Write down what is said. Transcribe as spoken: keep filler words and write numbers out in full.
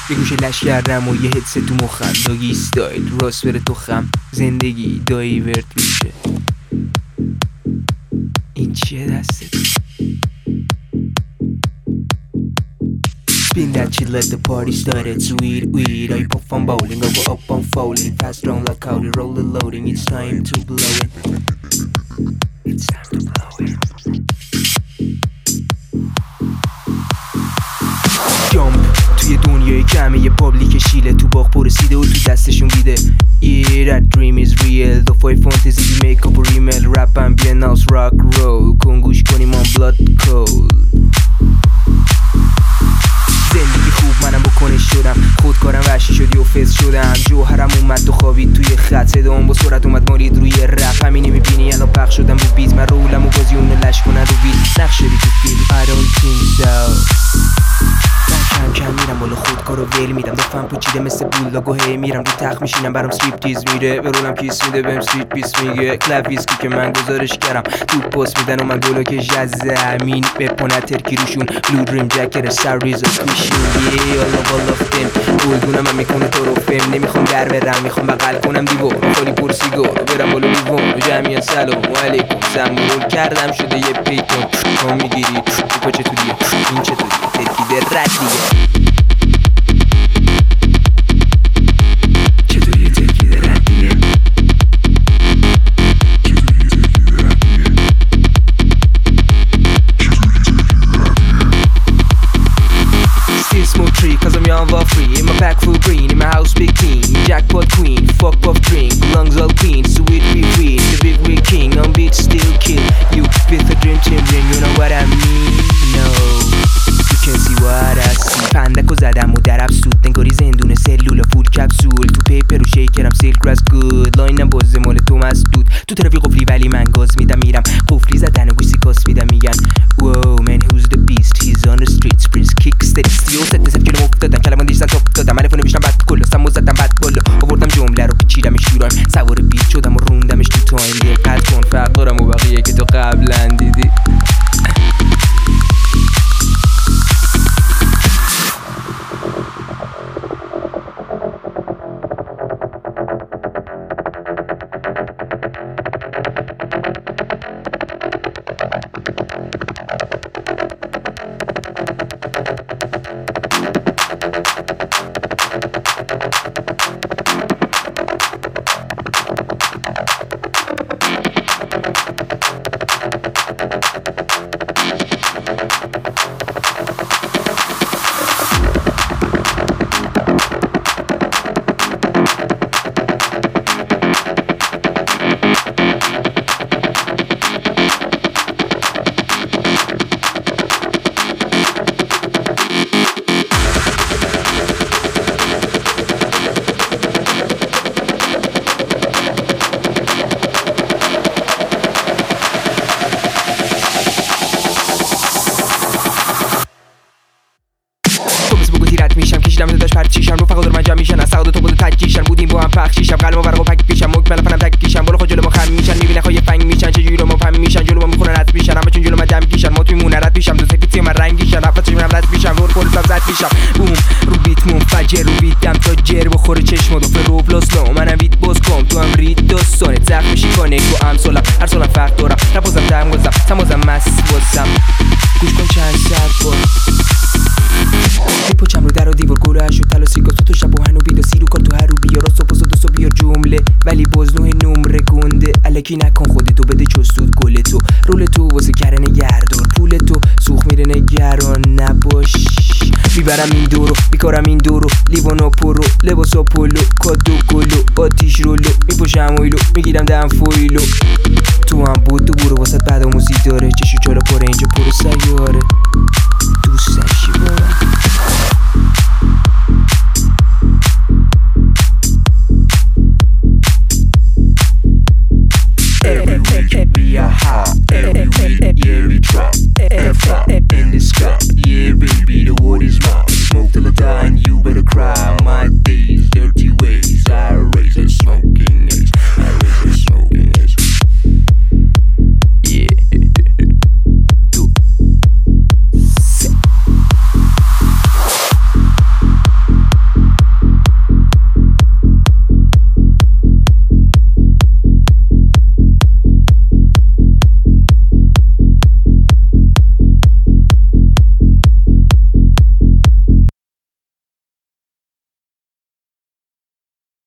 یه گوشه لش کردم و یه هدست تو مخم. داگی استایل راست بره تو خم، زندگی دایورت میشه. این چیه دستت؟ Spin that shit, let the party started. Sweet weed, I puff on bowling, I go up on falling. Fast round like Cody, roll the loading. It's time to blow it. It's time to blow it. Jump توی دنیای کمه یه پابلیک شیله، تو باغ پرسیده و تو دستشون بیده. Yeah, that dream is real. The five fantasy we make up a ریمل. Rap ambient house rock roll. کن گوش کنیم on blood cold. زندگی خوب منم بکنش شدم، خودکارم وحشی شدی و فز شدم. جوهرم اومد تو خوابید توی خط، صدام با سرعت اومد مالید روی رپ. همینی میبینی الان پخش شدم رو بیت، من رولم و بازی اونو لش کنن رو بیت. نقش شدی تو فیلم I don't think so. من کم کم میرم بالا خودکارو ول میدم، دفعم پوچیده مثل بولاگو هی میرم رو تخت میشینم برام سویپ تیز میره. به رولم کیس میده بهم سویت پیس میگه. کلپ ویسکی که من گزارش کردم تو پست میدن و من بلوکش از زمین بپونه ترکی روشون. بلو دریم جکر سر ریز کشون. یه الله بالا فتم گلدونم هم میکنه تو رو فهم. نمیخوام در برم میخوام بغل کنم دیوار، خالی پر سیگار برم بالا دیوان و جمعیت سلام علیکم. زمون کردم شده یه پیتون. تو میگیری تو چطوریه این چطوریه ترکی در رد دیگه. چطوریه ترکی در رد دیگه. Still smoke tree cause I'm young for free. In my pack full green, in my house big team. Jackpot queen, fuck off drink. Lungs all clean, sweet big weed. The big wig king, on beat still kill. You with a dream team ring, you know what I mean? No, you can see what I see. پندکو زدم و در افسود نگاری زندون سلول فول کپسول. تو پیپر و شیکرم سیلک راس گود. لاینم بازه مال تو مسدود. تو طرفی قفلی ولی من گاز میدم میرم. قفلی زدن و گوشی کاس میدم میگن Whoa man who's the beast, he's on the streets. Prince kick steady سی و ست نزد کلمه افتادن کلمان دیشتن توپ دادم. علفونه بیشتم بد کلستم و زدم بد بالا. آوردم جمله رو پیچیدمش دوران. سوار بیت شدم و روندمش تو تایم. دقت کن فرق دارم و بقیه که تو قبلا دیدی. میشم کشیدم داداش پرچیشم رو فقط من جمع میشن از سعادت تو بود تکیشن بودیم با هم پخشیشم قلبم ورقو پک پیشم مکمل فنم تکیشم بالا خود جلو ما خم میشن میبینه خواهی فنگ میشن چه جوری رو ما فهم میشن جلو ما میخونن رد میشن اما چون جلو ما دم کیشن ما توی مون رد میشم دو سکتی من رنگیشن رفت چشمم رد میشم رو پول زد میشم بوم رو بیت منفجر رو بیتم تا جر بخوره چشم دو روبلاس نو منم بیت باز کم تو هم رید داستانه زخم میشی کانک تو ام سولم هر سولم فرق دارم نپوزم تم گذم تمازم مست واسم گوش کن چند ساعت بود میپوچم رو در و دیوار گلو هشو تل و سیگار تو شب و هنو بیدا سیرو کار تو هر رو بیار راست و پس و دوست و بیار جمله ولی باز نوه نمره گنده الکی نکن خودتو بده چستود گل تو رول تو واسه کرن گردار پول تو سوخ میره نگران نباش میبرم این دورو میکارم این دورو لیوانا پرو لباسا پولو کادو گلو آتیش رولو میپوشم اویلو میگیرم دم فویلو تو هم بود تو برو واسه بعد موزی داره چشو چالا پره اینجا پرو سیاره دوست داشتی با من